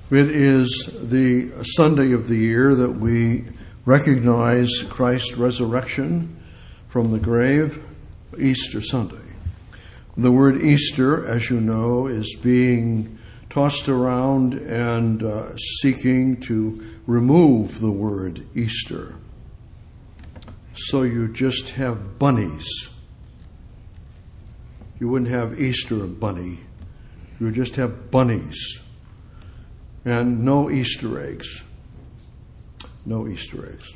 It is the Sunday of the year that we recognize Christ's resurrection from the grave, Easter Sunday. The word Easter, as you know, is being tossed around and seeking to remove the word Easter. So you just have bunnies. You wouldn't have Easter bunny. You would just have bunnies. And no Easter eggs. No Easter eggs.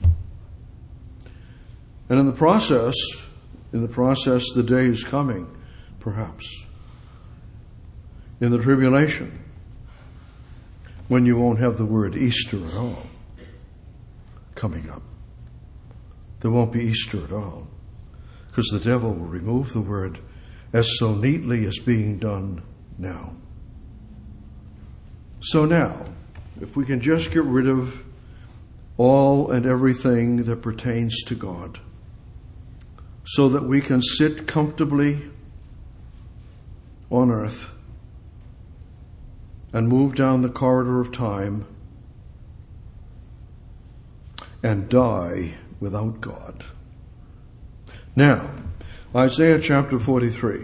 And in the process, the day is coming, perhaps, in the tribulation, when you won't have the word Easter at all coming up. There won't be Easter at all, because the devil will remove the word as so neatly as being done now. So now, if we can just get rid of all and everything that pertains to God, so that we can sit comfortably on earth and move down the corridor of time and die without God. Now, Isaiah chapter 43.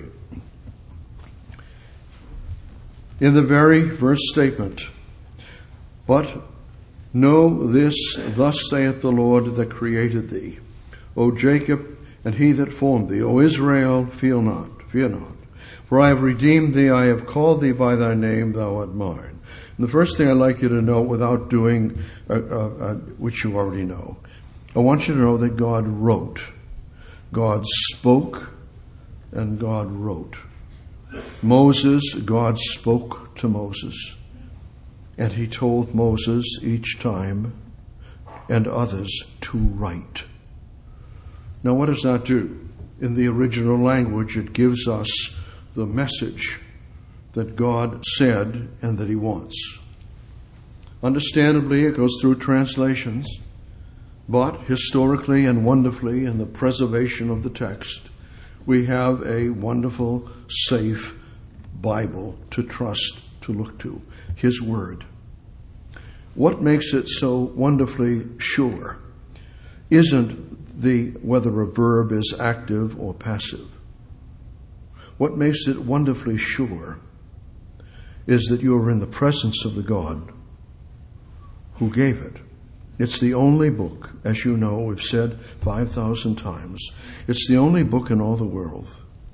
In the very verse statement, "But know this, thus saith the Lord that created thee, O Jacob, and he that formed thee, O Israel, fear not. For I have redeemed thee, I have called thee by thy name, thou art mine." And the first thing I'd like you to know, without doing, which you already know, I want you to know that God wrote. God spoke, and God wrote. Moses, God spoke to Moses, and he told Moses each time and others to write. Now, what does that do? In the original language, it gives us the message that God said and that he wants. Understandably, it goes through translations, but historically and wonderfully, in the preservation of the text, we have a wonderful, safe Bible to trust, to look to, his word. What makes it so wonderfully sure isn't whether a verb is active or passive. What makes it wonderfully sure is that you are in the presence of the God who gave it. It's the only book, as you know, we've said 5,000 times, it's the only book in all the world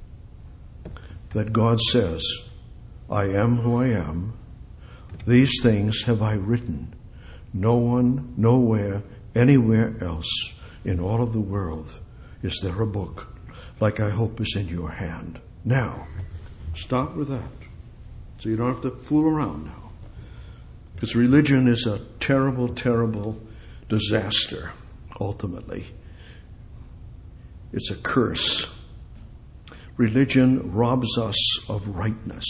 that God says, "I am who I am. These things have I written. No one, nowhere, anywhere else in all of the world is there a book like I hope is in your hand." Now, stop with that. So you don't have to fool around now. Because religion is a terrible, terrible disaster, ultimately. It's a curse. Religion robs us of rightness.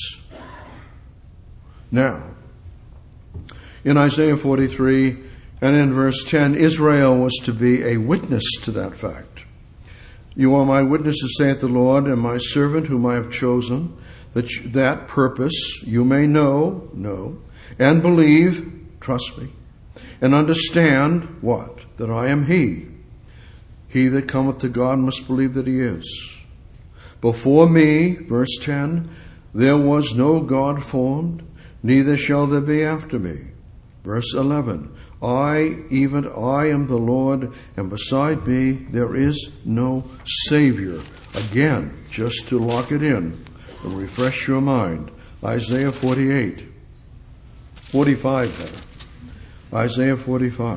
Now, in Isaiah 43 and in verse 10, Israel was to be a witness to that fact. "You are my witnesses, saith the Lord, and my servant whom I have chosen, that purpose you may know, and believe," trust me, "and understand," what? "That I am he. He that cometh to God must believe that he is. Before me," verse 10, "there was no God formed, neither shall there be after me." Verse 11, I, even I am the Lord, and beside me there is no Savior." Again, just to lock it in and refresh your mind, Isaiah 45 then. Isaiah 45,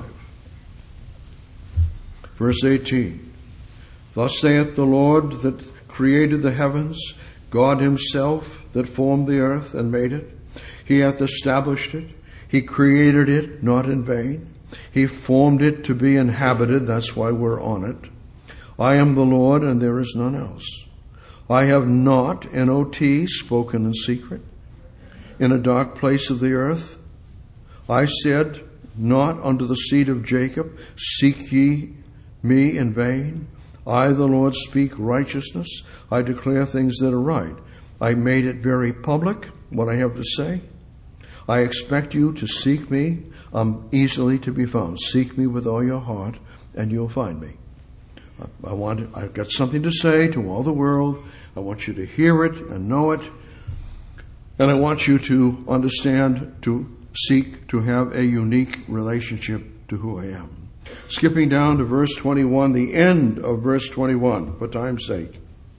verse 18. "Thus saith the Lord that created the heavens, God himself that formed the earth and made it. He hath established it. He created it not in vain. He formed it to be inhabited." That's why we're on it. "I am the Lord, and there is none else. I have not, N-O-T, spoken in secret. In a dark place of the earth, I said not unto the seed of Jacob, Seek ye me in vain. I, the Lord, speak righteousness. I declare things that are right. I made it very public, what I have to say. I expect you to seek me. I'm easily to be found. Seek me with all your heart, and you'll find me. I've got something to say to all the world. I want you to hear it and know it. And I want you to understand, to seek to have a unique relationship to who I am. Skipping down to verse 21, the end of verse 21, for time's sake.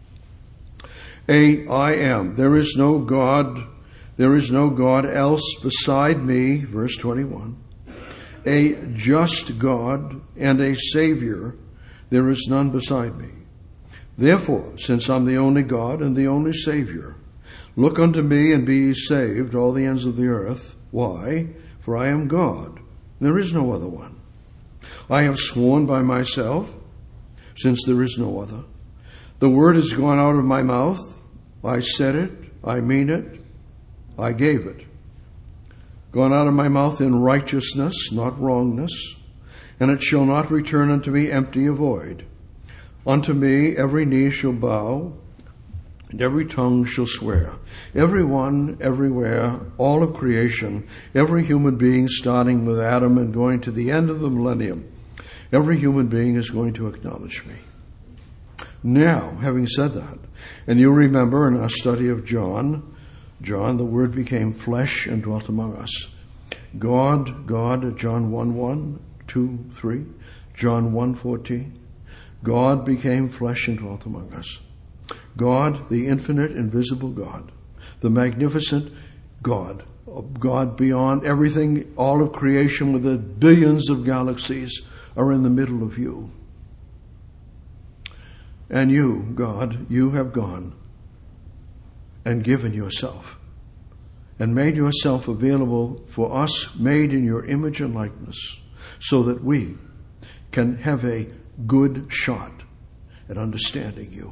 I am. There is no God else beside me, verse 21. A just God and a Savior, there is none beside me. Therefore, since I'm the only God and the only Savior, look unto me and be ye saved, all the ends of the earth. Why? For I am God. There is no other one. I have sworn by myself, since there is no other. The word has gone out of my mouth. I said it. I mean it. I gave it. Gone out of my mouth in righteousness, not wrongness. And it shall not return unto me empty or void. Unto me every knee shall bow, and every tongue shall swear. Everyone, everywhere, all of creation, every human being starting with Adam and going to the end of the millennium, every human being is going to acknowledge me. Now, having said that, and you remember in our study of John, the Word became flesh and dwelt among us. God, John 1:1, 2, 3, John 1:14. God became flesh and dwelt among us. God, the infinite, invisible God, the magnificent God beyond everything, all of creation with the billions of galaxies are in the middle of you. And you, God, you have gone and given yourself and made yourself available for us, made in your image and likeness, so that we can have a good shot at understanding you.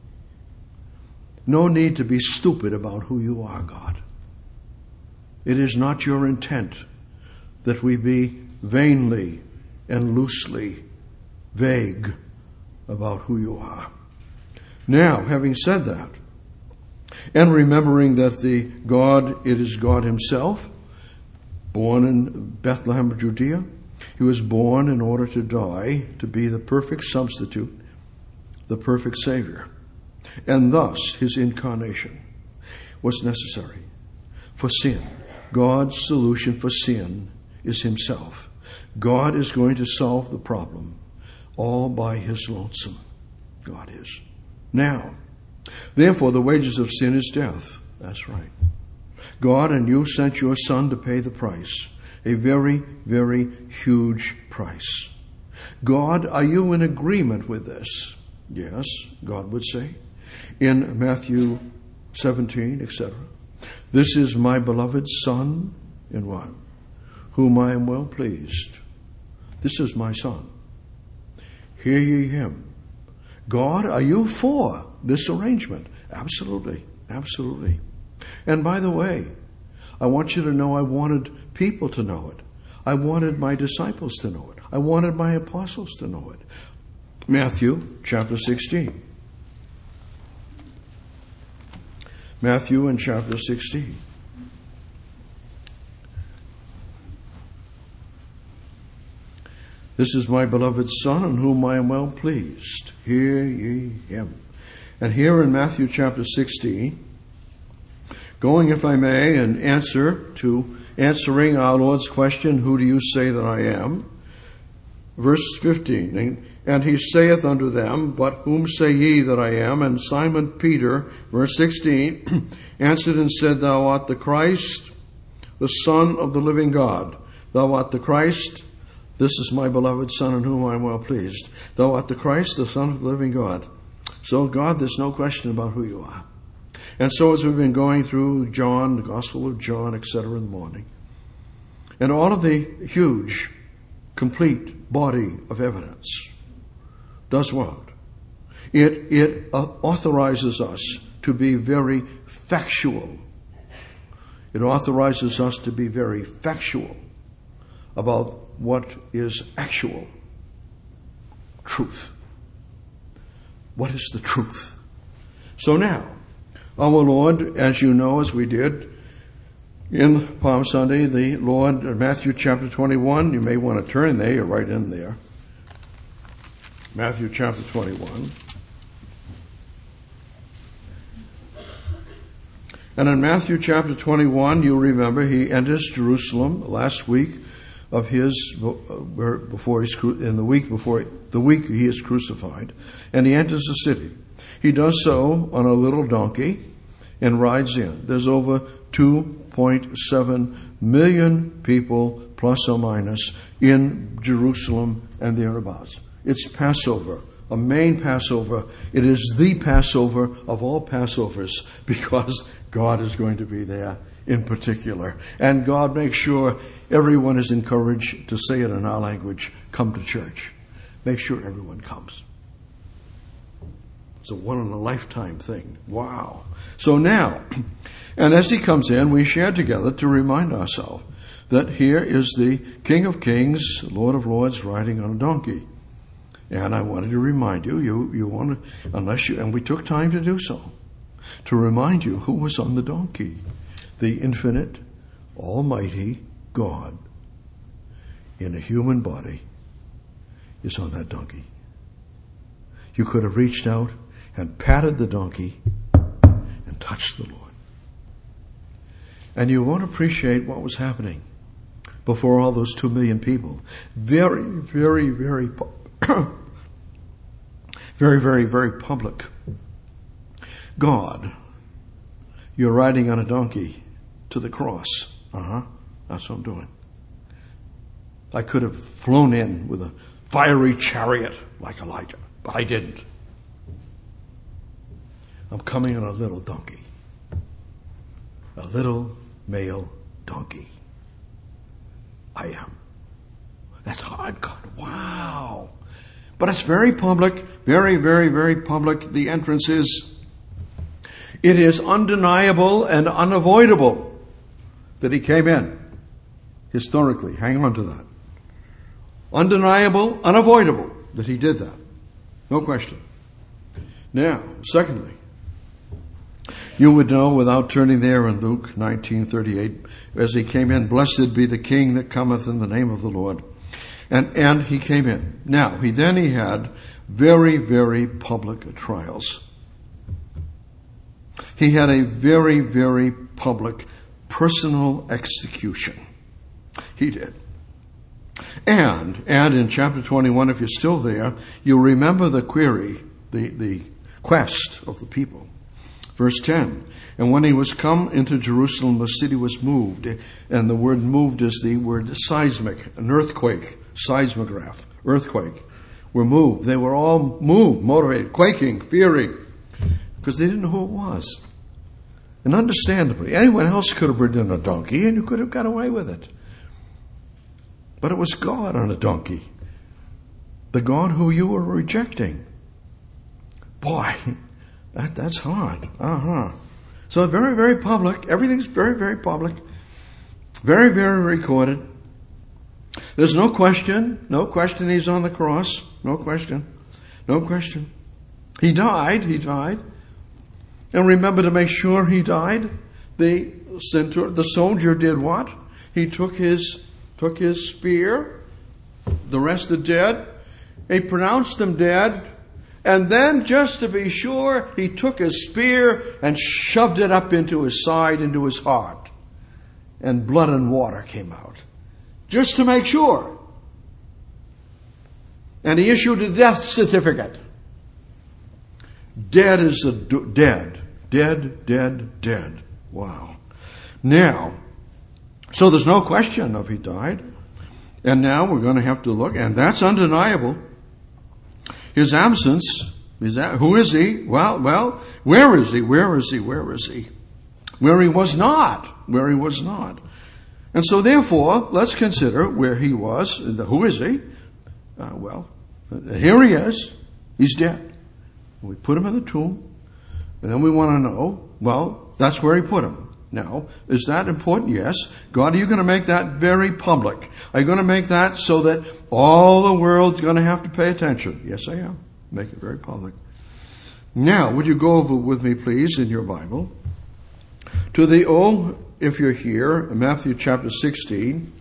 No need to be stupid about who you are, God. It is not your intent that we be vainly and loosely vague about who you are. Now, having said that, and remembering that it is God himself, born in Bethlehem of Judea, he was born in order to die, to be the perfect substitute, the perfect Savior. And thus, his incarnation was necessary for sin. God's solution for sin is himself. God is going to solve the problem all by his lonesome. God is. Now, therefore, the wages of sin is death. That's right. God and you sent your Son to pay the price. A very, very huge price. God, are you in agreement with this? Yes, God would say. In Matthew 17, etc. This is my beloved Son, in what? Whom I am well pleased. This is my Son. Hear ye him. God, are you for this arrangement? Absolutely. Absolutely. And by the way, I want you to know I wanted people to know it. I wanted my disciples to know it. I wanted my apostles to know it. Matthew chapter 16. Matthew in chapter 16. This is my beloved Son, in whom I am well pleased. Hear ye him. And here in Matthew chapter 16, going, if I may, in answering our Lord's question, who do you say that I am? Verse 15, and he saith unto them, but whom say ye that I am? And Simon Peter, verse 16, answered and said, Thou art the Christ, the Son of the living God. Thou art the Christ. This is my beloved Son, in whom I am well pleased. Thou art the Christ, the Son of the living God. So, God, there's no question about who you are. And so as we've been going through John, the Gospel of John, etc. in the morning, and all of the huge, complete body of evidence does what? It authorizes us to be very factual. It authorizes us to be very factual about what is actual truth. What is the truth? So now, our Lord, as you know, as we did, In Palm Sunday, the Lord, Matthew chapter 21, you may want to turn there, you're right in there. Matthew chapter 21. And in Matthew chapter 21, you remember he enters Jerusalem last week of his, before he's, in the week before, the week he is crucified, and he enters the city. He does so on a little donkey and rides in. There's over 2.7 million people, plus or minus, in Jerusalem and thereabouts. It's Passover, a main Passover. It is the Passover of all Passovers because God is going to be there in particular. And God makes sure everyone is encouraged, to say it in our language, come to church. Make sure everyone comes. It's a one-in-a-lifetime thing. Wow. So now, and as he comes in, we share together to remind ourselves that here is the King of Kings, Lord of Lords, riding on a donkey. And I wanted to remind you, you want to, and we took time to do so, to remind you who was on the donkey. The infinite, almighty God in a human body is on that donkey. You could have reached out and patted the donkey and touched the Lord. And you won't appreciate what was happening before all those 2 million people. Very, very, very, very, very, very public. God, you're riding on a donkey to the cross. That's what I'm doing. I could have flown in with a fiery chariot like Elijah, but I didn't. I'm coming on a little donkey. A little male donkey. I am. That's hard, God. Wow. But it's very public, very, very, very public. The entrance is. It is undeniable and unavoidable that he came in. Historically, hang on to that. Undeniable, unavoidable that he did that. No question. Now, secondly, you would know without turning there in Luke 19:38, as he came in, blessed be the King that cometh in the name of the Lord. And he came in. Now, he had very, very public trials. He had a very, very public personal execution. He did. And in chapter 21, if you're still there, you'll remember the query, the quest of the people. Verse 10, and when he was come into Jerusalem, the city was moved. And the word moved is the word seismic, an earthquake, seismograph, earthquake. Were moved. They were all moved, motivated, quaking, fearing, because they didn't know who it was. And understandably, anyone else could have ridden a donkey and you could have got away with it. But it was God on a donkey. The God who you were rejecting. Boy, that's hard. So very, very public. Everything's very, very public. Very, very recorded. There's no question he's on the cross. No question. He died. And remember, to make sure he died, the soldier did what? He took his spear. The rest are dead. He pronounced them dead. And then, just to be sure, he took his spear and shoved it up into his side, into his heart. And blood and water came out. Just to make sure. And he issued a death certificate. Dead is dead. Dead. Wow. Now, so there's no question of he died. And now we're going to have to look, and that's undeniable. His absence, who is he? Well, where is he? Where he was not. And so therefore, let's consider where he was. Who is he? Here he is. He's dead. We put him in the tomb. And then we want to know, that's where he put him. Now, is that important? Yes. God, are you going to make that very public? Are you going to make that so that all the world's going to have to pay attention? Yes, I am. Make it very public. Now, would you go over with me, please, in your Bible, to the Old if you're here, Matthew chapter 16.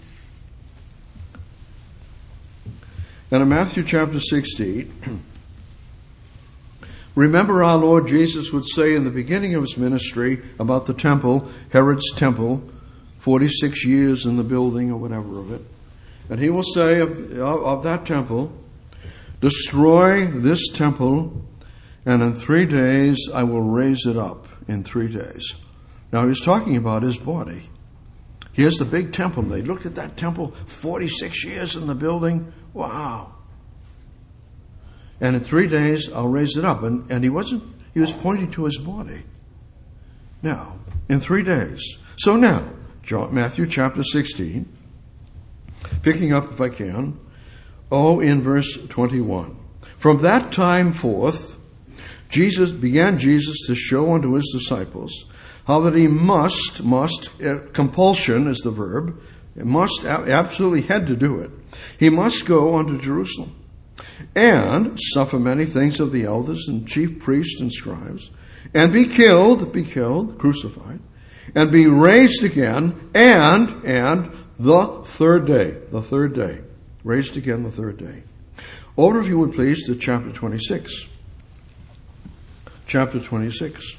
And in Matthew chapter 16, remember our Lord Jesus would say in the beginning of his ministry about the temple, Herod's temple, 46 years in the building or whatever of it. And he will say of that temple, destroy this temple, and in 3 days I will raise it up. In 3 days. Now he's talking about his body. Here's the big temple. They looked at that temple, 46 years in the building. Wow. And in 3 days I'll raise it up. And he was pointing to his body. Now, in 3 days. So now, Matthew chapter 16, picking up if I can, in verse 21. From that time forth, began Jesus to show unto his disciples how that he must, compulsion is the verb, absolutely had to do it. He must go unto Jerusalem and suffer many things of the elders and chief priests and scribes, and be killed, crucified, and be raised again, and the third day, raised again the third day. Over, if you would please, to chapter 26. Chapter 26.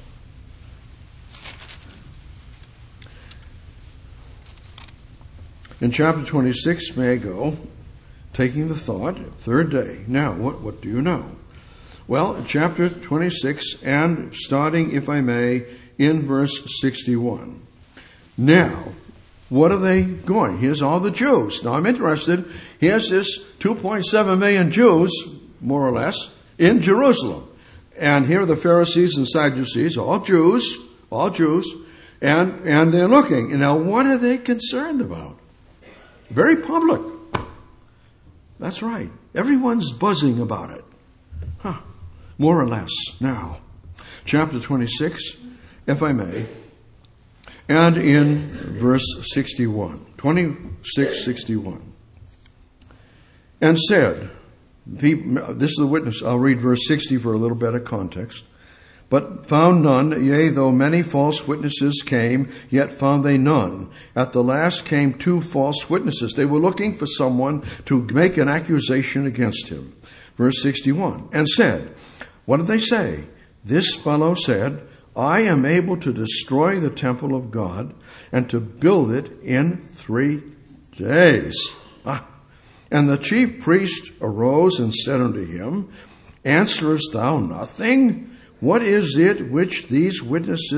In chapter 26, may I go, taking the thought, third day. Now, what do you know? Well, in chapter 26, and starting, if I may, in verse 61. Now, what are they going? Here's all the Jews. Now, I'm interested. Here's this 2.7 million Jews, more or less, in Jerusalem. And here are the Pharisees and Sadducees, all Jews, and they're looking. And now, what are they concerned about? Very public. That's right. Everyone's buzzing about it. More or less. Now, chapter 26, if I may, and in verse 61, 26:61. And said, this is the witness. I'll read verse 60 for a little better context. But found none, yea, though many false witnesses came, yet found they none. At the last came 2 false witnesses. They were looking for someone to make an accusation against him. Verse 61. And said, what did they say? This fellow said, I am able to destroy the temple of God and to build it in 3 days. And the chief priest arose and said unto him, answerest thou nothing? What is it which these witness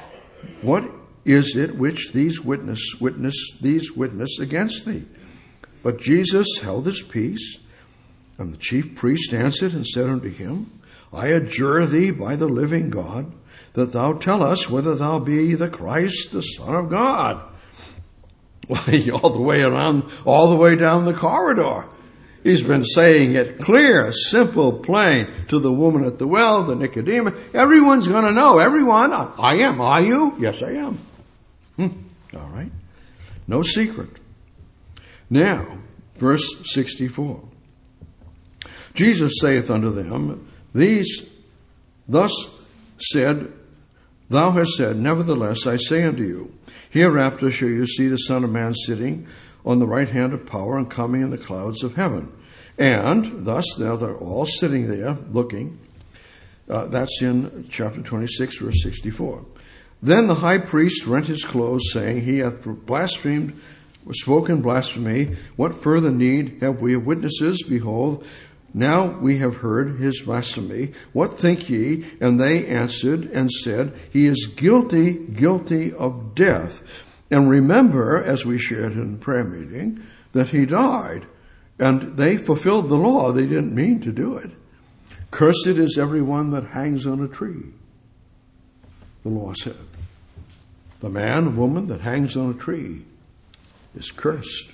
against thee? But Jesus held his peace. And the chief priest answered and said unto him, I adjure thee by the living God, that thou tell us whether thou be the Christ, the Son of God. Well, all the way down the corridor. He's been saying it clear, simple, plain to the woman at the well, the Nicodemus. Everyone's going to know. Everyone. I am. Are you? Yes, I am. All right. No secret. Now, verse 64. Jesus saith unto them, thus said, thou hast said, nevertheless, I say unto you, hereafter shall you see the Son of Man sitting on the right hand of power and coming in the clouds of heaven. And thus now they're all sitting there looking. That's in chapter 26, verse 64. Then the high priest rent his clothes, saying, he hath blasphemed, spoken blasphemy. What further need have we of witnesses? Behold, now we have heard his blasphemy. What think ye? And they answered and said, he is guilty of death. And remember, as we shared in the prayer meeting, that he died. And they fulfilled the law. They didn't mean to do it. Cursed is everyone that hangs on a tree, the law said. The man, woman that hangs on a tree is cursed.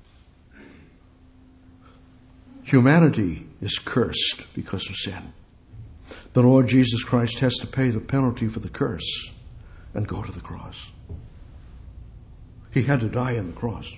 Humanity is cursed because of sin. The Lord Jesus Christ has to pay the penalty for the curse and go to the cross. He had to die on the cross.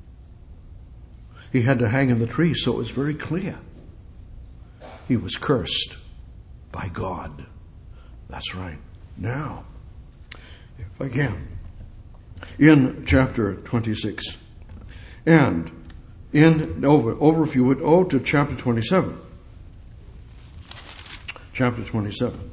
He had to hang in the tree, so it was very clear. He was cursed by God. That's right. Now, if I can, in chapter 26. And over if you would, to chapter 27. Chapter 27.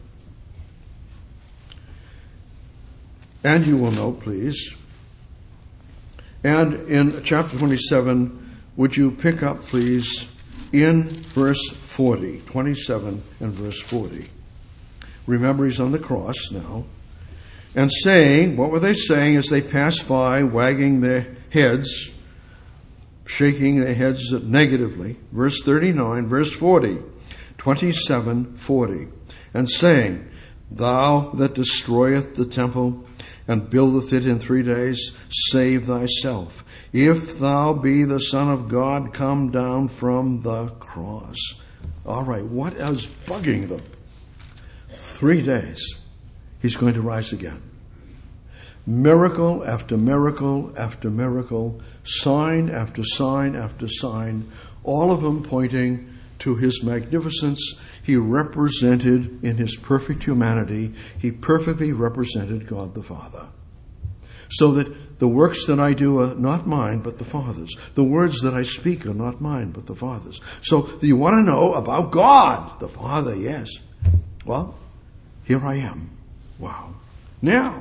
And you will note, please, and in chapter 27, would you pick up, please, in verse 40, 27 and verse 40. Remember, he's on the cross now. And saying, what were they saying as they passed by, wagging their heads, shaking their heads negatively? Verse 39, verse 40, 27, 40. And saying, thou that destroyeth the temple and buildeth it in 3 days, save thyself. If thou be the Son of God, come down from the cross. All right, what is bugging them? 3 days, he's going to rise again. Miracle after miracle after miracle, sign after sign after sign, all of them pointing to his magnificence. He represented, in his perfect humanity, he perfectly represented God the Father. So that the works that I do are not mine, but the Father's. The words that I speak are not mine, but the Father's. So, do you want to know about God? The Father, yes. Well, here I am. Wow. Now,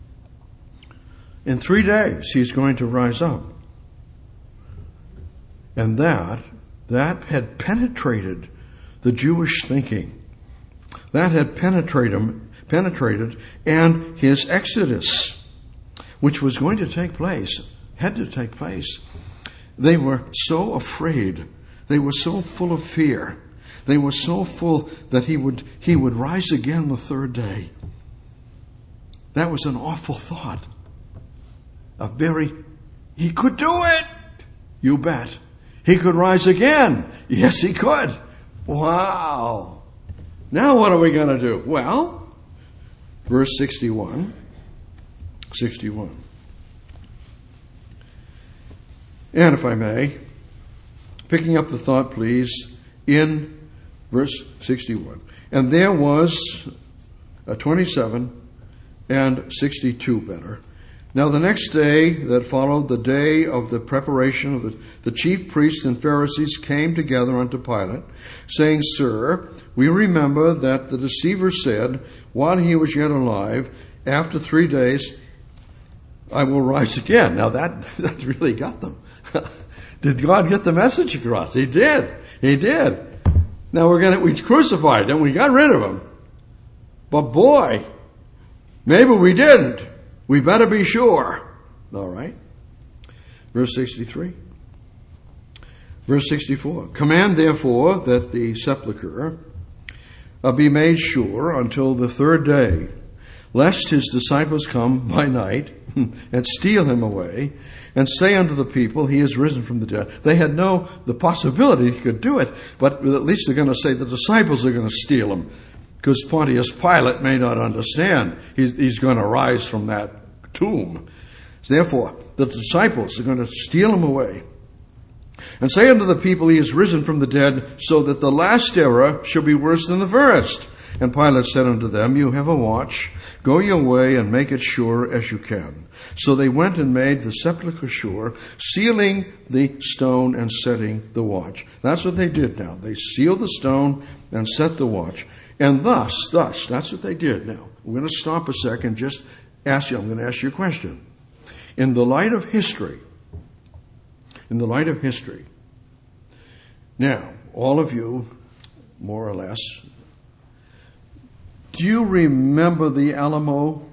in 3 days, he's going to rise up. And that had penetrated the Jewish thinking. That had penetrated, and his exodus, which was going to take place, had to take place. They were so afraid. They were so full of fear. They were so full that he would rise again the 3rd day. That was an awful thought. He could do it. You bet. He could rise again. Yes, he could. Wow. Now what are we going to do? Well, verse 61. And if I may, picking up the thought, please, in verse 61. And there was 27 and 62 better. Now the next day that followed, the day of the preparation of the chief priests and Pharisees came together unto Pilate, saying, Sir, we remember that the deceiver said, while he was yet alive, after 3 days, I will rise again. Now that really got them. Did God get the message across? He did. He did. Now we crucified him. We got rid of him. But boy, maybe we didn't. We better be sure. All right. Verse 63. Verse 64. Command therefore that the sepulchre be made sure until the 3rd day, lest his disciples come by night and steal him away, and say unto the people, he is risen from the dead. They had the possibility he could do it, but at least they're going to say the disciples are going to steal him, because Pontius Pilate may not understand. He's going to rise from that tomb. Therefore, the disciples are going to steal him away, and say unto the people, he is risen from the dead, so that the last error shall be worse than the first. And Pilate said unto them, you have a watch. Go your way and make it sure as you can. So they went and made the sepulchre sure, sealing the stone and setting the watch. That's what they did now. They sealed the stone and set the watch. And thus, that's what they did now. We're going to stop a second, just ask you, I'm going to ask you a question. In the light of history, now, all of you, more or less, do you remember the Alamo?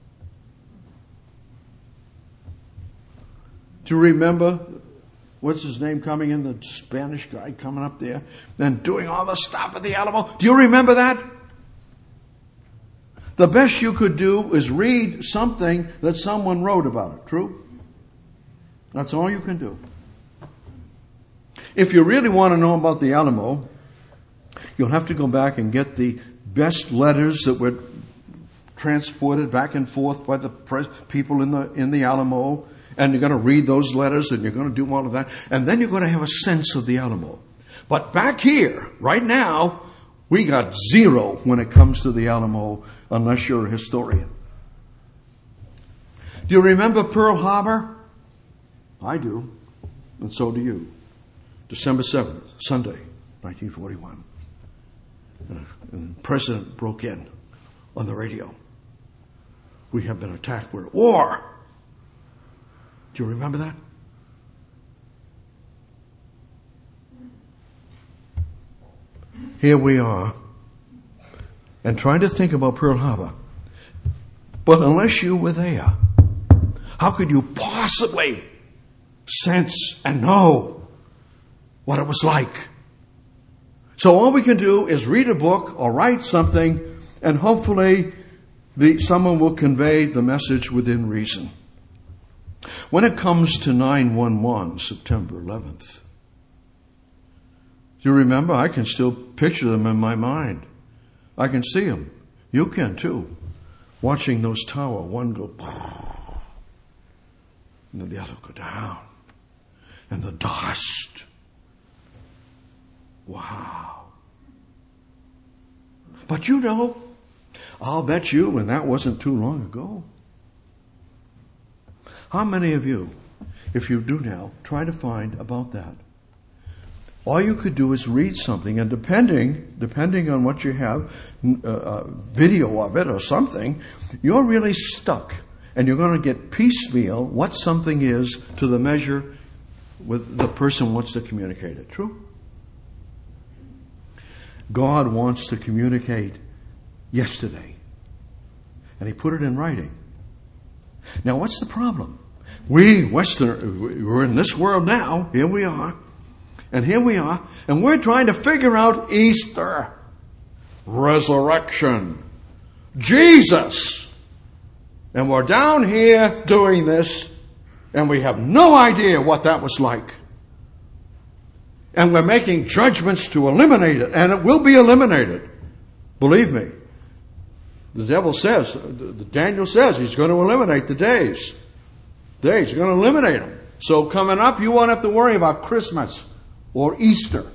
Do you remember, what's his name coming in, the Spanish guy coming up there and doing all the stuff at the Alamo? Do you remember that? The best you could do is read something that someone wrote about it, true? That's all you can do. If you really want to know about the Alamo, you'll have to go back and get the best letters that were transported back and forth by the people in the Alamo, and you're going to read those letters, and you're going to do all of that, and then you're going to have a sense of the Alamo. But back here, right now, we got zero when it comes to the Alamo, unless you're a historian. Do you remember Pearl Harbor? I do, and so do you. December 7th, Sunday, 1941. And the president broke in on the radio. We have been attacked. We're at war. Do you remember that? Here we are, and trying to think about Pearl Harbor. But unless you were there, how could you possibly sense and know what it was like? So all we can do is read a book or write something, and hopefully someone will convey the message within reason. When it comes to 9/11, September 11th, do you remember? I can still picture them in my mind. I can see them. You can too. Watching those towers, one go, and then the other go down. And the dust. Wow. But you know, I'll bet you, and that wasn't too long ago. How many of you, if you do now, try to find about that? All you could do is read something, and depending on what you have, video of it or something, you're really stuck. And you're going to get piecemeal what something is to the measure with the person wants to communicate it. True? God wants to communicate yesterday. And He put it in writing. Now what's the problem? We Westerners, we're in this world now. Here we are. And here we are. And we're trying to figure out Easter. Resurrection. Jesus. And we're down here doing this. And we have no idea what that was like. And we're making judgments to eliminate it. And it will be eliminated. Believe me. The devil says, Daniel says he's going to eliminate the days. He's going to eliminate them. So coming up, you won't have to worry about Christmas or Easter.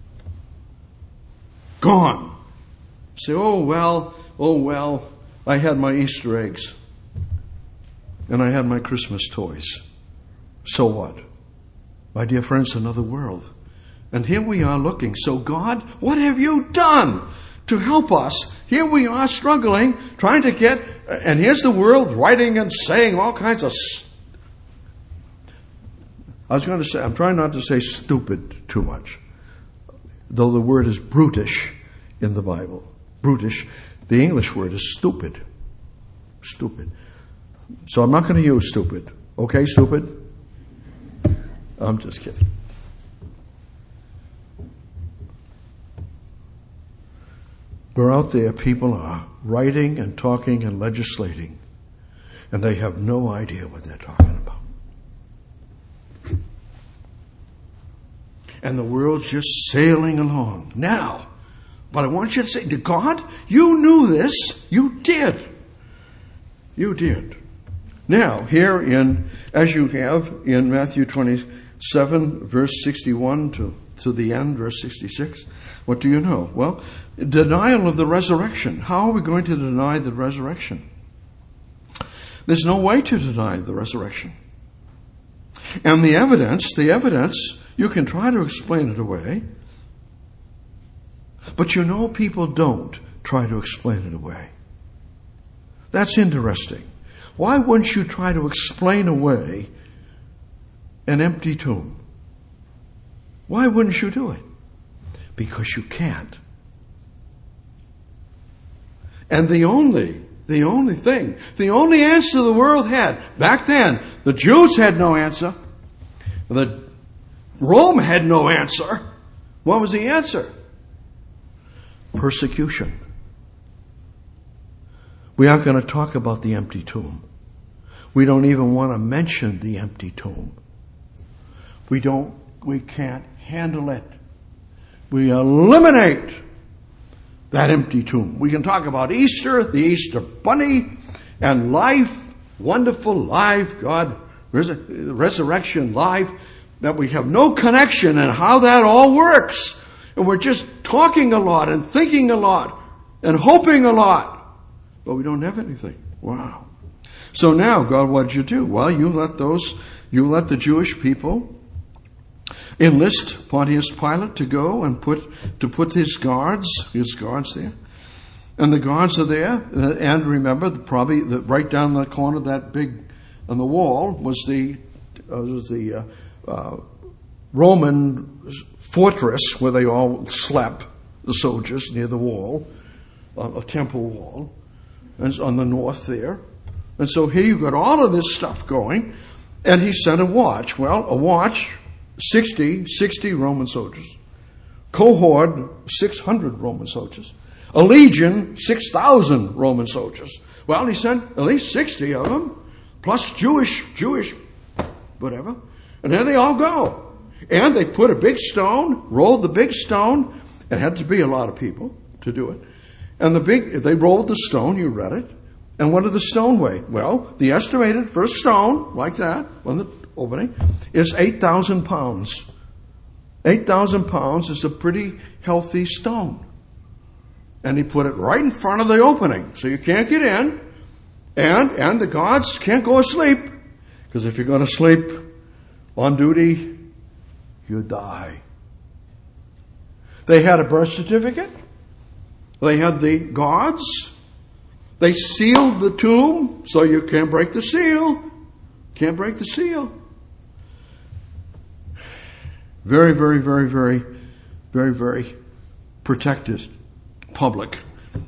Gone. Say, oh well, I had my Easter eggs. And I had my Christmas toys. So what? My dear friends, another world. And here we are looking. So God, what have you done to help us? Here we are struggling, trying to get, and here's the world writing and saying all kinds of I'm trying not to say stupid too much, though the word is brutish in the Bible. Brutish. The English word is stupid. Stupid. So I'm not going to use stupid. Okay, stupid? I'm just kidding. We're out there, people are writing and talking and legislating, and they have no idea what they're talking about. And the world's just sailing along. Now, but I want you to say, to God, you knew this. You did. You did. Now, here as you have in Matthew 27, verse 61 to the end, verse 66, what do you know? Well, denial of the resurrection. How are we going to deny the resurrection? There's no way to deny the resurrection. And the evidence, you can try to explain it away. But you know people don't try to explain it away. That's interesting. Why wouldn't you try to explain away an empty tomb? Why wouldn't you do it? Because you can't. And the only answer the world had, back then, the Jews had no answer. Rome had no answer. What was the answer? Persecution. We aren't going to talk about the empty tomb. We don't even want to mention the empty tomb. We can't handle it. We eliminate that empty tomb. We can talk about Easter, the Easter bunny, and life, wonderful life, God, resurrection life, that we have no connection in how that all works. And we're just talking a lot and thinking a lot and hoping a lot. But we don't have anything. Wow. So now, God, what did you do? Well, you let the Jewish people enlist Pontius Pilate to go and put his guards there. And the guards are there. And remember, right down the corner of that big, on the wall, was the Roman fortress where they all slept, the soldiers, near the wall, a temple wall, and on the north there. And so here you've got all of this stuff going, and he sent a watch. Well, a watch, 60 Roman soldiers. Cohort, 600 Roman soldiers. A legion, 6,000 Roman soldiers. Well, he sent at least 60 of them, plus Jewish, whatever. And there they all go. And they put a big stone, rolled the big stone. It had to be a lot of people to do it. And they rolled the stone, you read it. And what did the stone weigh? Well, the estimated first stone, like that, on the opening, is 8,000 pounds. 8,000 pounds is a pretty healthy stone. And he put it right in front of the opening, so you can't get in. And the guards can't go asleep. Because if you're going to sleep on duty, you die. They had a birth certificate. They had the guards. They sealed the tomb, so you can't break the seal. Can't break the seal. Very, very, very, very, very, very protected. Public.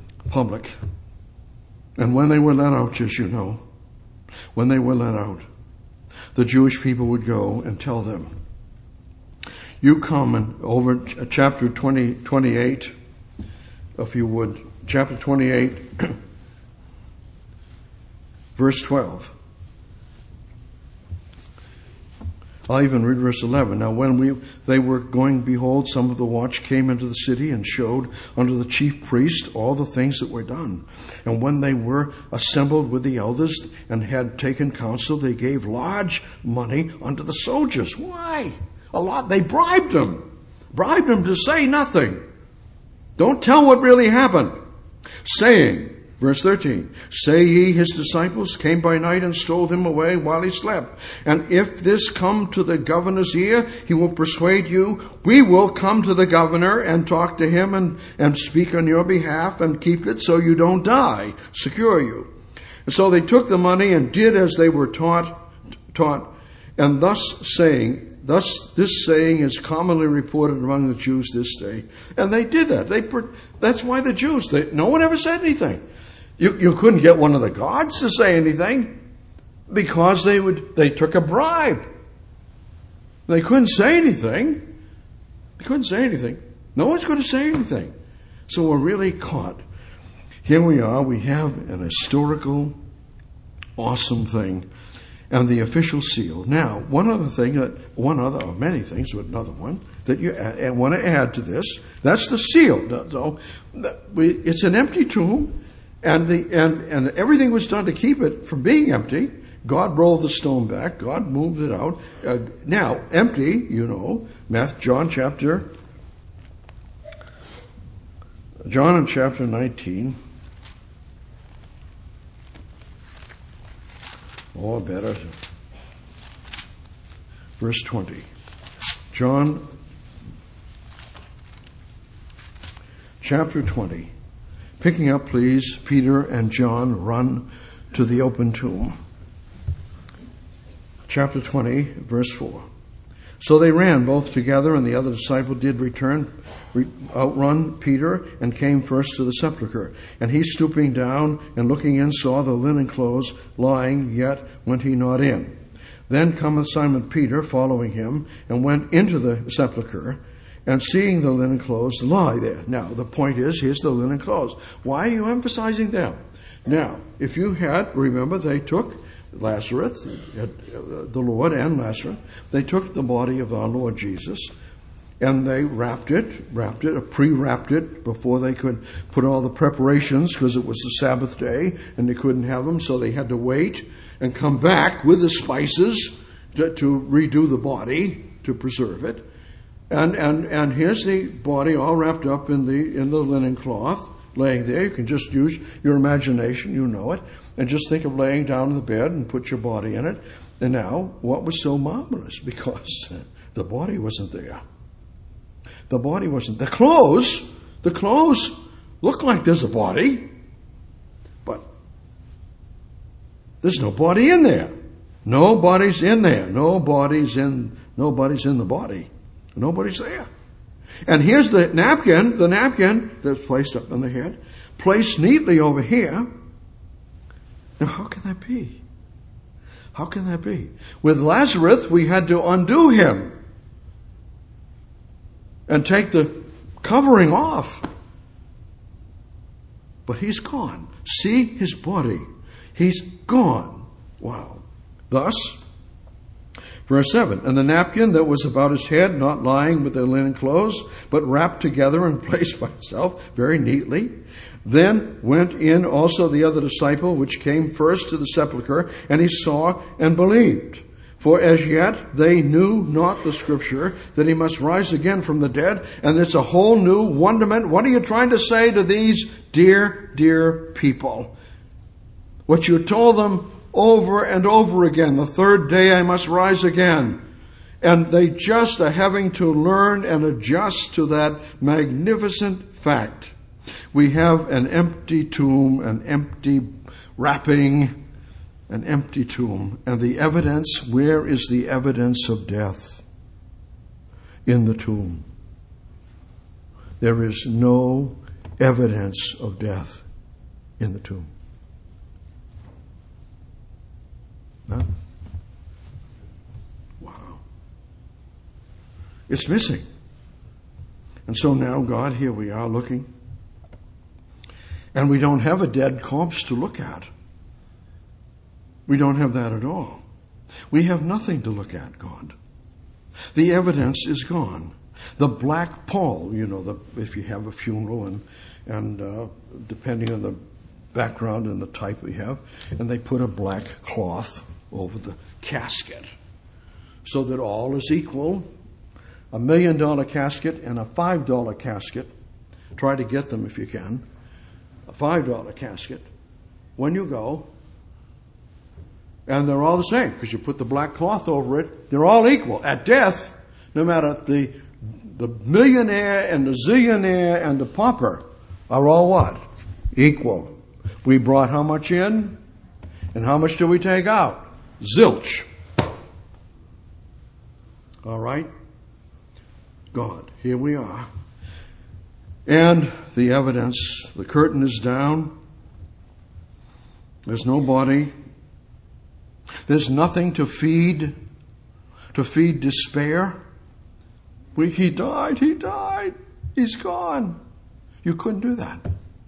And when they were let out, as you know, when they were let out, the Jewish people would go and tell them, you come and over chapter 28, if you would, chapter 28, verse 12. I'll even read verse 11. Now when they were going, behold, some of the watch came into the city and showed unto the chief priest all the things that were done. And when they were assembled with the elders and had taken counsel, they gave large money unto the soldiers. Why? A lot. They bribed them. Bribed them to say nothing. Don't tell what really happened. Saying, verse 13, say ye his disciples came by night and stole him away while he slept. And if this come to the governor's ear, he will persuade you. We will come to the governor and talk to him and speak on your behalf and keep it so you don't die. Secure you. And so they took the money and did as they were taught. And this saying is commonly reported among the Jews this day. And they did that. That's why the Jews, no one ever said anything. You couldn't get one of the guards to say anything because they took a bribe. They couldn't say anything. No one's going to say anything. So we're really caught. Here we are. We have an historical, awesome thing. And the official seal. Now, many things, but another one that you want to add to this, that's the seal. So it's an empty tomb, and everything was done to keep it from being empty. God rolled the stone back. God moved it out. Now, empty, John in chapter 19. Or better, verse 20. John, chapter 20. Picking up, please, Peter and John run to the open tomb. Chapter 20, verse 4. So they ran both together, and the other disciple did outrun Peter, and came first to the sepulchre. And he, stooping down and looking in, saw the linen clothes lying, yet went he not in. Then cometh Simon Peter, following him, and went into the sepulchre, and seeing the linen clothes lie there. Now, the point is, here's the linen clothes. Why are you emphasizing them? Now, if you remember, they took Lazarus, the Lord and Lazarus, they took the body of our Lord Jesus, and they pre-wrapped it before they could put all the preparations, because it was the Sabbath day and they couldn't have them, so they had to wait and come back with the spices to redo the body, to preserve it. And here's the body all wrapped up in the linen cloth, laying there. You can just use your imagination, you know it, and just think of laying down in the bed and put your body in it. And now, what was so marvelous? Because the body wasn't there. The body wasn't. The clothes look like there's a body, but there's no body in there. Nobody's in there. Nobody's in the body. Nobody's there. And here's the napkin that's placed up on the head, placed neatly over here. Now, how can that be? How can that be? With Lazarus, we had to undo him and take the covering off. But he's gone. See his body. He's gone. Wow. Thus, verse 7, and the napkin that was about his head, not lying with the linen clothes, but wrapped together and placed by itself very neatly. Then went in also the other disciple, which came first to the sepulchre, and he saw and believed. For as yet they knew not the scripture, that he must rise again from the dead. And it's a whole new wonderment. What are you trying to say to these dear, dear people? What you told them over and over again. The third day I must rise again. And they just are having to learn and adjust to that magnificent fact. We have an empty tomb, an empty wrapping, an empty tomb. And the evidence, where is the evidence of death? In the tomb. There is no evidence of death in the tomb. None. Wow. It's missing. And so now, God, here we are looking. And we don't have a dead corpse to look at. We don't have that at all. We have nothing to look at, God. The evidence is gone. The black pall, if you have a funeral and depending on the background and the type we have, and they put a black cloth over the casket so that all is equal. $1 million casket and a $5 casket. Try to get them if you can. A $5 casket. When you go, and they're all the same because you put the black cloth over it. They're all equal. At death, no matter the millionaire and the zillionaire and the pauper are all what? Equal. We brought how much in? And how much do we take out? Zilch. All right? God, here we are. And the evidence, the curtain is down. There's no body. There's nothing to feed despair. He died, he's gone. You couldn't do that.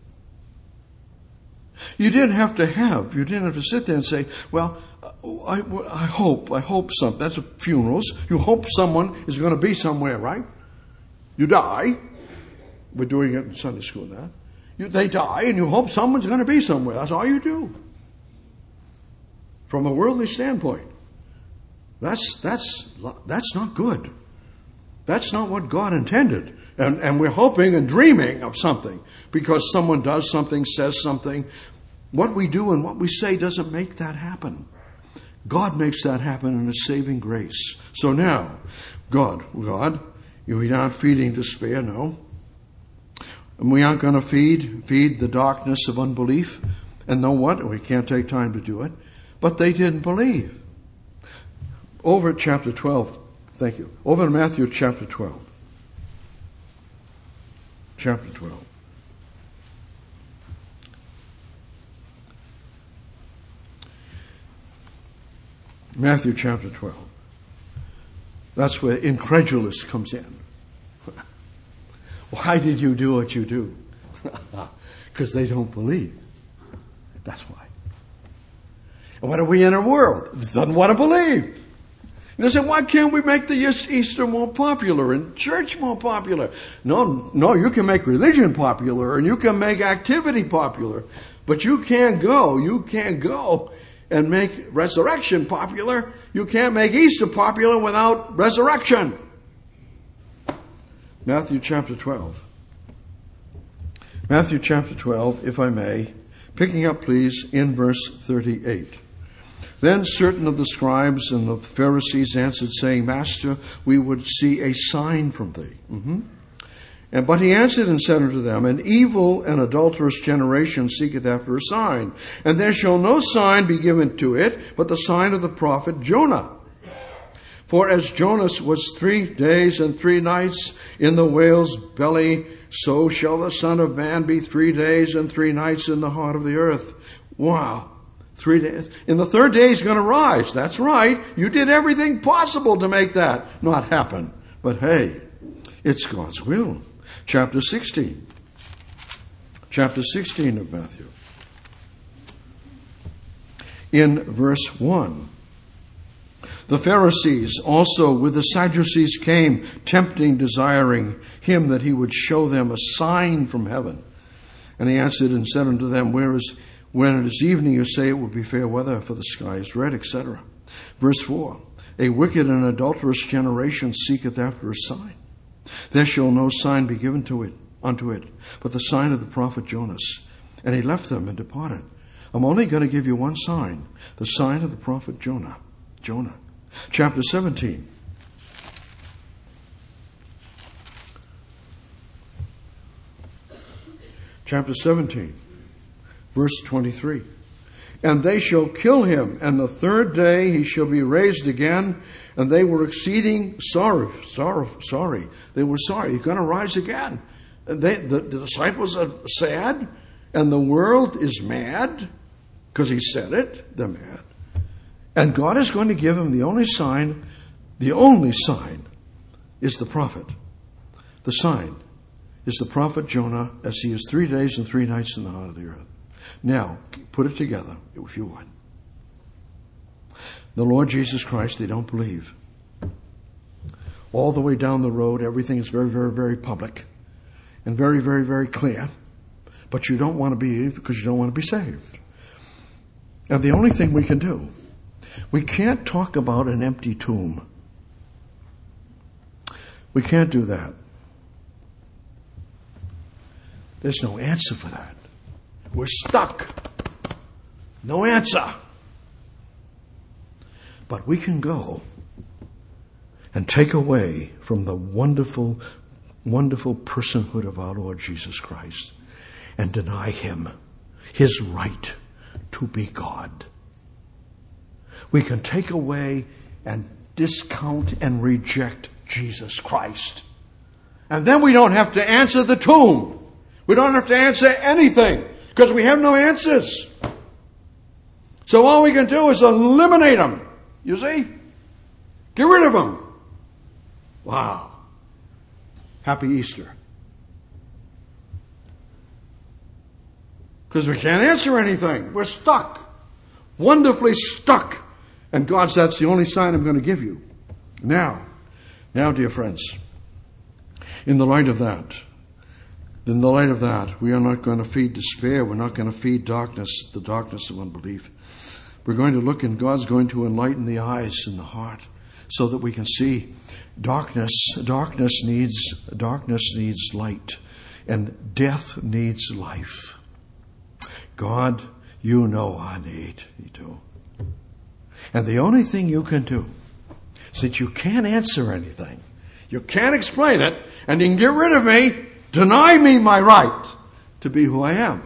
You didn't have to sit there and say, well, I hope something. That's what funerals. You hope someone is going to be somewhere, right? You die. We're doing it in Sunday school now. They die and you hope someone's going to be somewhere. That's all you do. From a worldly standpoint. That's not good. That's not what God intended. And we're hoping and dreaming of something because someone does something, says something. What we do and what we say doesn't make that happen. God makes that happen in His saving grace. So now, God, we aren't feeding despair, no. And we aren't going to feed the darkness of unbelief. And know what? We can't take time to do it. But they didn't believe. Over at chapter 12, thank you. Over in Matthew chapter 12. Chapter 12. Matthew chapter 12. That's where incredulous comes in. Why did you do what you do? Because they don't believe. That's why. And what are we in a world that doesn't want to believe? And they say, why can't we make the Easter more popular and church more popular? No, you can make religion popular and you can make activity popular. But you can't go and make resurrection popular. You can't make Easter popular without resurrection. Matthew chapter 12. Matthew chapter 12, if I may, picking up, please, in verse 38. Then certain of the scribes and the Pharisees answered, saying, Master, we would see a sign from thee. But he answered and said unto them, An evil and adulterous generation seeketh after a sign, and there shall no sign be given to it, but the sign of the prophet Jonah. For as Jonas was 3 days and 3 nights in the whale's belly, so shall the Son of Man be 3 days and 3 nights in the heart of the earth. Wow. 3 days. In the 3rd day he's going to rise. That's right. You did everything possible to make that not happen. But hey, it's God's will. Chapter 16. Chapter 16 of Matthew. In verse 1. The Pharisees also with the Sadducees came, tempting, desiring him that he would show them a sign from heaven. And he answered and said unto them, when it is evening, you say it will be fair weather, for the sky is red, etc. Verse 4. A wicked and adulterous generation seeketh after a sign. There shall no sign be given unto it, but the sign of the prophet Jonas. And he left them and departed. I'm only going to give you one sign, the sign of the prophet Jonah. Chapter 17. Chapter 17, verse 23. And they shall kill him, and the 3rd day he shall be raised again. And they were exceeding sorry. They were sorry. He's going to rise again. And the disciples are sad, and the world is mad because he said it. They're mad. And God is going to give him the only sign is the prophet. The sign is the prophet Jonah, as he is 3 days and 3 nights in the heart of the earth. Now, put it together, if you would. The Lord Jesus Christ, they don't believe. All the way down the road, everything is very, very, very public and very, very, very clear. But you don't want to believe because you don't want to be saved. And the only thing we can do, we can't talk about an empty tomb. We can't do that. There's no answer for that. We're stuck. No answer. But we can go and take away from the wonderful, wonderful personhood of our Lord Jesus Christ and deny him his right to be God. We can take away and discount and reject Jesus Christ. And then we don't have to answer the tomb. We don't have to answer anything because we have no answers. So all we can do is eliminate them. You see? Get rid of them. Wow. Happy Easter. Because we can't answer anything. We're stuck. Wonderfully stuck. And God said, that's the only sign I'm going to give you. Now, dear friends, in the light of that, we are not going to feed despair. We're not going to feed darkness, the darkness of unbelief. We're going to look, and God's going to enlighten the eyes and the heart so that we can see darkness. Darkness needs light, and death needs life. God, you know our need. You do. And the only thing you can do is that you can't answer anything. You can't explain it, and you can get rid of me, deny me my right to be who I am.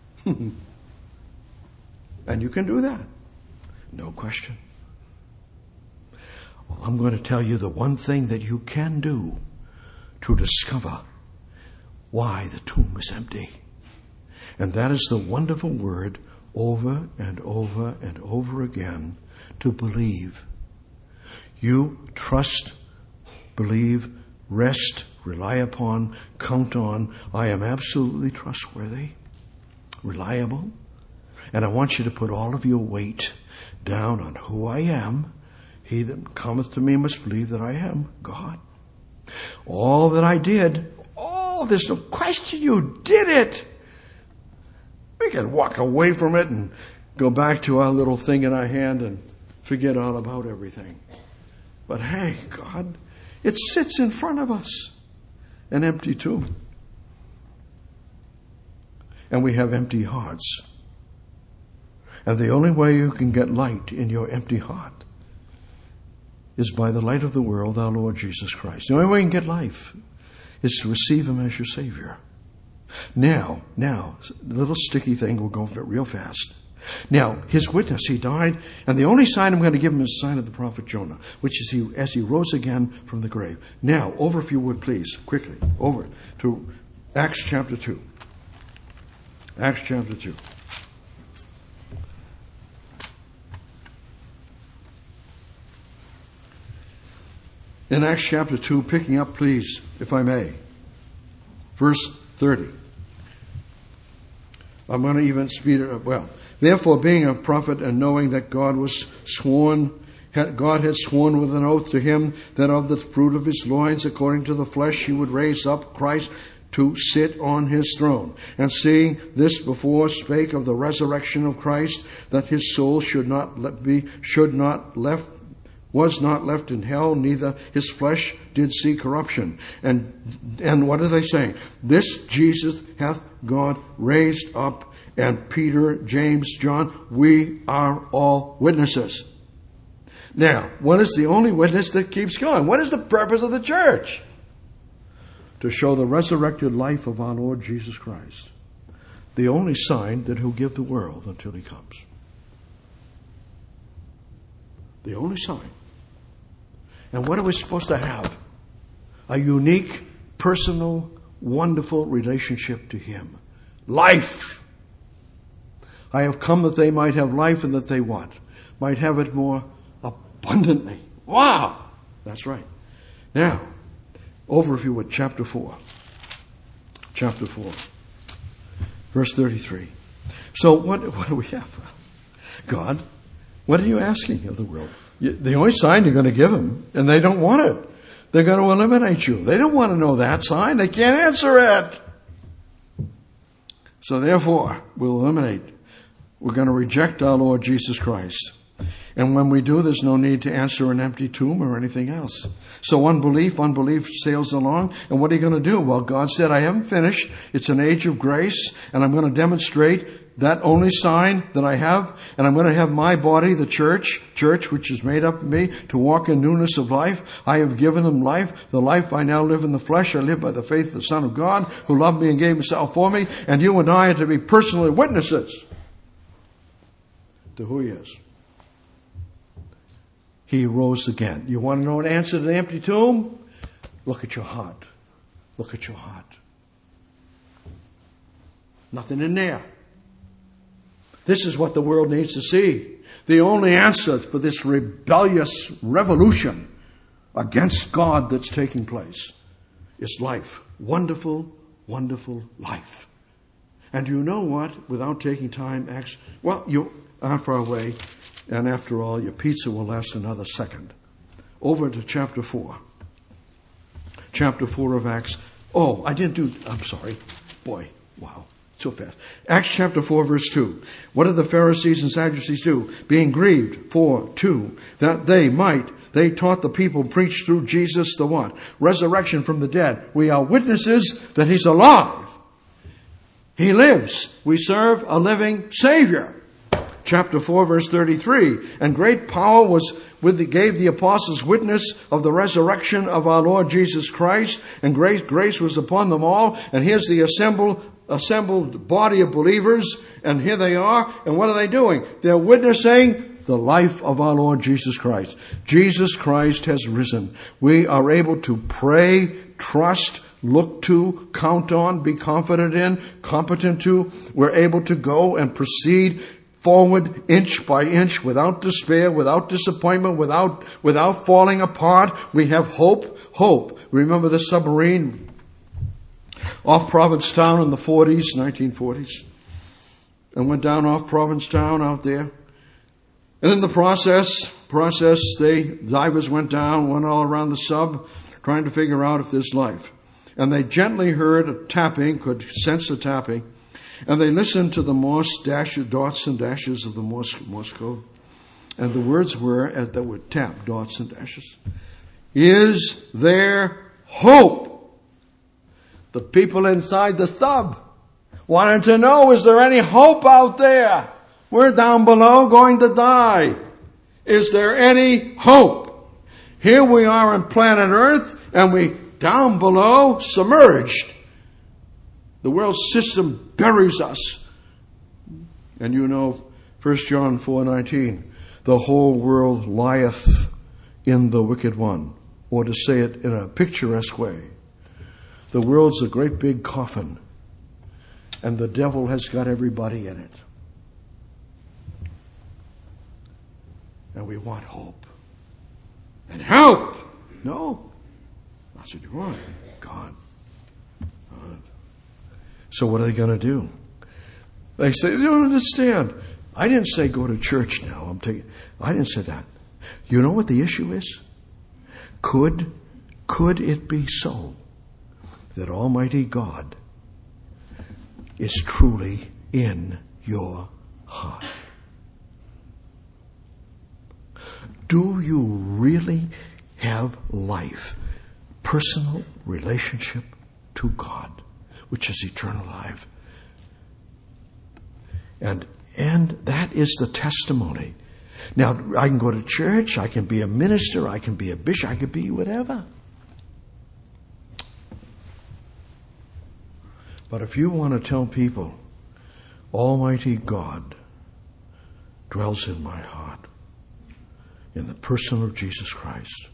And you can do that. No question. Well, I'm going to tell you the one thing that you can do to discover why the tomb is empty. And that is the wonderful word over and over and over again, to believe. You trust, believe, rest, rely upon, count on. I am absolutely trustworthy, reliable, and I want you to put all of your weight down on who I am. He that cometh to me must believe that I am God. All that I did, there's no question you did it. We can walk away from it and go back to our little thing in our hand and forget all about everything. But hey, God, it sits in front of us, an empty tomb. and we have empty hearts. And the only way you can get light in your empty heart is by the light of the world, our Lord Jesus Christ. The only way you can get life is to receive Him as your Savior. Now, the little sticky thing will go real fast. Now, His witness, He died, and the only sign I'm going to give Him is the sign of the prophet Jonah, which is as he rose again from the grave. Now, over, if you would please, quickly, over to Acts chapter 2. Acts chapter 2. In Acts chapter 2, picking up, please, if I may, verse 30. I'm going to even speed it up. Well, therefore, being a prophet and knowing that God had sworn with an oath to him that of the fruit of his loins, according to the flesh, he would raise up Christ to sit on his throne. And seeing this before, spake of the resurrection of Christ, that his soul was not left in hell, neither his flesh did see corruption. And what are they saying? This Jesus hath God raised up, and Peter, James, John, we are all witnesses. Now, what is the only witness that keeps going? What is the purpose of the church? To show the resurrected life of our Lord Jesus Christ. The only sign that he'll give the world until he comes. The only sign. And what are we supposed to have? A unique, personal, wonderful relationship to him. Life. I have come that they might have life and that they what? Might have it more abundantly. Wow! That's right. Now, over if you would, chapter 4. Chapter 4. Verse 33. So what do we have? God, what are you asking of the world? The only sign you're going to give them, and they don't want it. They're going to eliminate you. They don't want to know that sign. They can't answer it. So therefore, we'll eliminate. We're going to reject our Lord Jesus Christ. And when we do, there's no need to answer an empty tomb or anything else. So unbelief sails along. And what are you going to do? Well, God said, I haven't finished. It's an age of grace, and I'm going to demonstrate that only sign that I have. And I'm going to have my body, the church which is made up of me, to walk in newness of life. I have given them life. The life I now live in the flesh, I live by the faith of the Son of God, who loved me and gave himself for me. And you and I are to be personally witnesses to who he is. He rose again. You want to know an answer to the empty tomb? Look at your heart. Look at your heart. Nothing in there. This is what the world needs to see. The only answer for this rebellious revolution against God that's taking place is life. Wonderful, wonderful life. And you know what? Without taking time, you are far away. And after all, your pizza will last another second. Over to chapter 4. Chapter 4 of Acts. I'm sorry. Boy, wow. So fast. Acts chapter 4 verse 2. What did the Pharisees and Sadducees do? Being grieved for, 2, that they taught the people, preached through Jesus the what? Resurrection from the dead. We are witnesses that he's alive. He lives. We serve a living Savior. Chapter 4 verse 33. And great power gave the apostles witness of the resurrection of our Lord Jesus Christ. And grace was upon them all. And here's the assembled body of believers. And here they are. And what are they doing? They're witnessing the life of our Lord Jesus Christ. Jesus Christ has risen. We are able to pray, trust, look to, count on, be confident in, competent to. We're able to go and proceed forward inch by inch, without despair, without disappointment, without falling apart. We have hope. Remember the submarine off Provincetown in the 1940s, and went down off Provincetown out there. And in the process, divers went all around the sub, trying to figure out if there's life. And they gently heard a tapping, could sense the tapping. And they listened to the Morse dots and dashes of the Morse code. And the words were, as they would tap, dots and dashes. Is there hope? The people inside the sub Wanted to know, is there any hope out there? We're down below going to die. Is there any hope? Here we are on planet Earth, and we down below, submerged. The world system buries us. And you know, 1 John 4:19, the whole world lieth in the wicked one. Or to say it in a picturesque way, the world's a great big coffin, and the devil has got everybody in it. And we want hope. And help! No. That's what you want. God. So what are they going to do? They say, you don't understand. I didn't say go to church now. I didn't say that. You know what the issue is? Could it be so that Almighty God is truly in your heart? Do you really have life, personal relationship to God, which is eternal life? And that is the testimony. Now, I can go to church, I can be a minister, I can be a bishop, I can be whatever. But if you want to tell people, Almighty God dwells in my heart, in the person of Jesus Christ,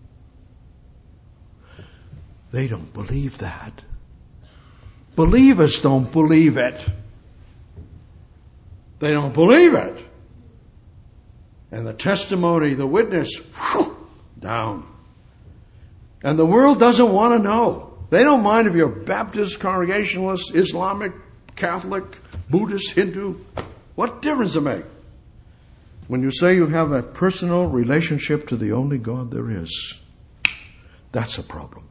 they don't believe that. Believers don't believe it. They don't believe it. And the testimony, the witness, down. And the world doesn't want to know. They don't mind if you're Baptist, Congregationalist, Islamic, Catholic, Buddhist, Hindu. What difference does it make? When you say you have a personal relationship to the only God there is, that's a problem.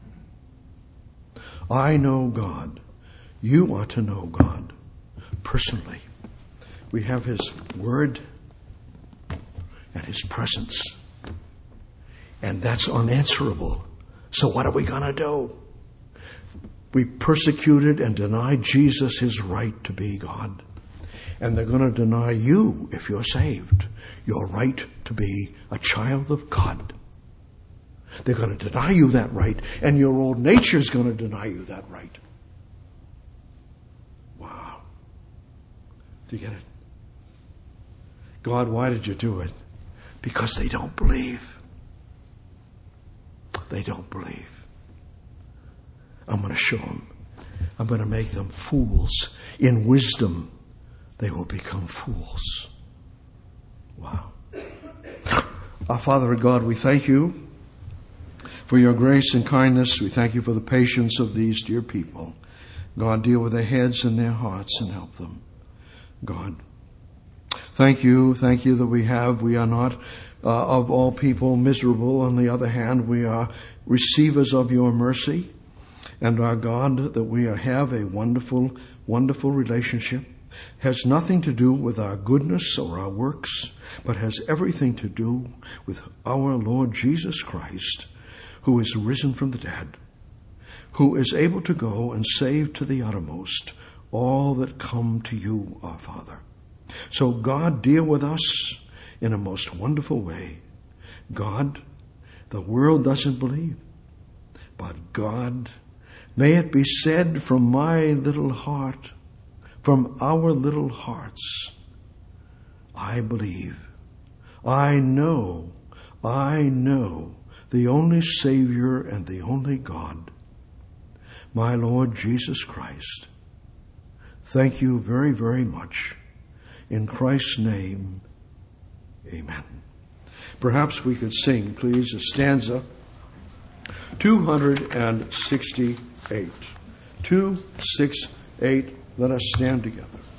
I know God. You want to know God personally. We have His Word and His presence. And that's unanswerable. So what are we going to do? We persecuted and denied Jesus His right to be God. And they're going to deny you, if you're saved, your right to be a child of God. They're going to deny you that right, and your old nature is going to deny you that right. Wow. Do you get it? God, why did you do it? Because they don't believe. They don't believe. I'm going to show them. I'm going to make them fools. In wisdom, they will become fools. Wow. Our Father and God, we thank you for your grace and kindness. We thank you for the patience of these dear people. God, deal with their heads and their hearts and help them. God, thank you that we are not of all people miserable. On the other hand, we are receivers of your mercy. And our God, that we have a wonderful, wonderful relationship. Has nothing to do with our goodness or our works, but has everything to do with our Lord Jesus Christ, who is risen from the dead, who is able to go and save to the uttermost all that come to you, our Father. So God, deal with us in a most wonderful way. God, the world doesn't believe, but God, may it be said from my little heart, from our little hearts, I believe, I know the only Savior and the only God, my Lord Jesus Christ. Thank you very, very much. In Christ's name, amen. Perhaps we could sing, please, a stanza 268. 268. Let us stand together.